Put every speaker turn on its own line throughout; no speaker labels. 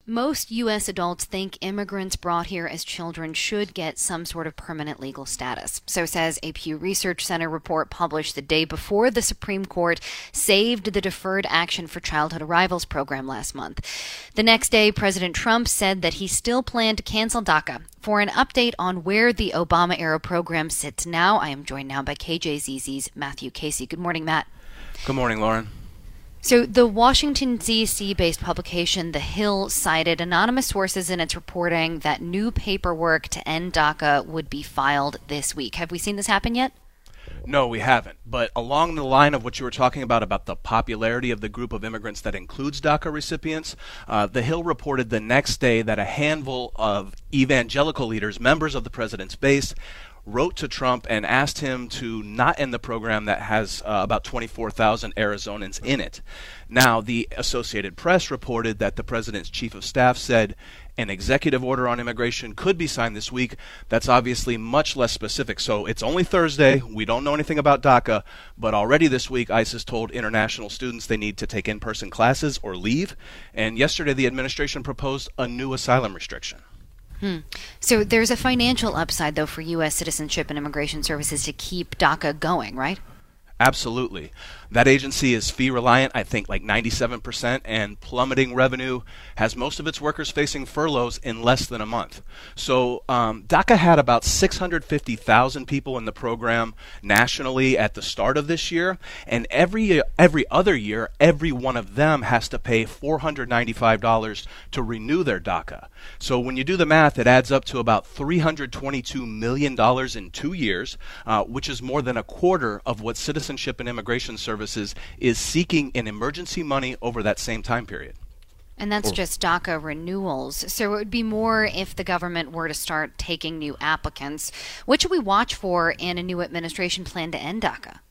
Most U.S. adults think immigrants brought here as children should get some sort of permanent legal status. So says a Pew Research Center report published the day before the Supreme Court saved the Deferred Action for Childhood Arrivals program last month. The next day, President Trump said that he still planned to cancel DACA. For an update on where the Obama-era program sits now, I am joined now by KJZZ's Matthew Casey. Good morning, Matt.
Good morning, Lauren.
So the Washington, D.C.-based publication The Hill cited anonymous sources in its reporting that new paperwork to end DACA would be filed this week. Have we seen this happen yet?
No, we haven't. But along the line of what you were talking about the popularity of the group of immigrants that includes DACA recipients, The Hill reported the next day that a handful of evangelical leaders, members of the president's base, wrote to Trump and asked him to not end the program that has about 24,000 Arizonans in it. Now, the Associated Press reported that the president's chief of staff said an executive order on immigration could be signed this week. That's obviously much less specific. So it's only Thursday. We don't know anything about DACA, but already this week ICE has told international students they need to take in-person classes or leave. And yesterday the administration proposed a new asylum restriction.
So there's a financial upside, though, for U.S. Citizenship and Immigration Services to keep DACA going, right?
Absolutely. That agency is fee reliant, I think like 97%, and plummeting revenue, has most of its workers facing furloughs in less than a month. So DACA had about 650,000 people in the program nationally at the start of this year, and every other year, every one of them has to pay $495 to renew their DACA. So when you do the math, it adds up to about $322 million in 2 years, which is more than a quarter of what Citizenship and Immigration Services is seeking in emergency money over that same time period.
And that's just DACA renewals. So it would be more if the government were to start taking new applicants. What should we watch for in a new administration plan to end DACA?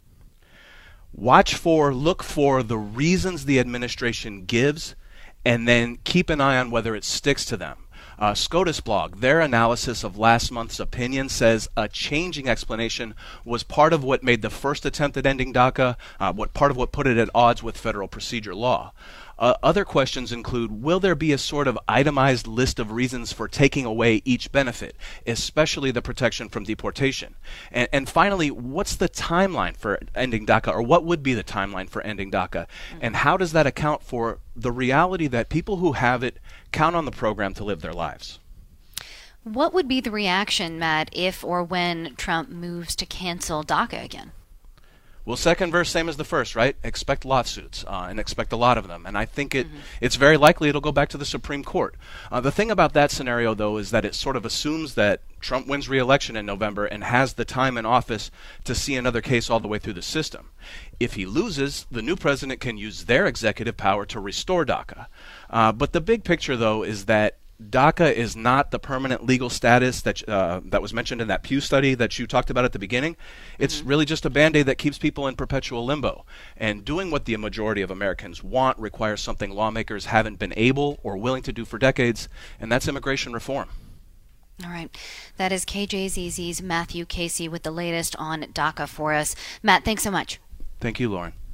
Look for the reasons the administration gives, and then keep an eye on whether it sticks to them. SCOTUS blog, their analysis of last month's opinion says a changing explanation was part of what made the first attempt at ending DACA, part of what put it at odds with federal procedure law. Other questions include, will there be a sort of itemized list of reasons for taking away each benefit, especially the protection from deportation? And finally, what's the timeline for ending DACA, or what would be the timeline for ending DACA? And how does that account for the reality that people who have it count on the program to live their lives?
What would be the reaction, Matt, if or when Trump moves to cancel DACA again?
Well, second verse, same as the first, right? Expect lawsuits, and expect a lot of them. And I think it's very likely it'll go back to the Supreme Court. The thing about that scenario, though, is that it sort of assumes that Trump wins re-election in November and has the time in office to see another case all the way through the system. If he loses, the new president can use their executive power to restore DACA. But the big picture, though, is that DACA is not the permanent legal status that was mentioned in that Pew study that you talked about at the beginning. It's really just a Band-Aid that keeps people in perpetual limbo. And doing what the majority of Americans want requires something lawmakers haven't been able or willing to do for decades, and that's immigration reform.
All right. That is KJZZ's Matthew Casey with the latest on DACA for us. Matt, thanks so much.
Thank you, Lauren.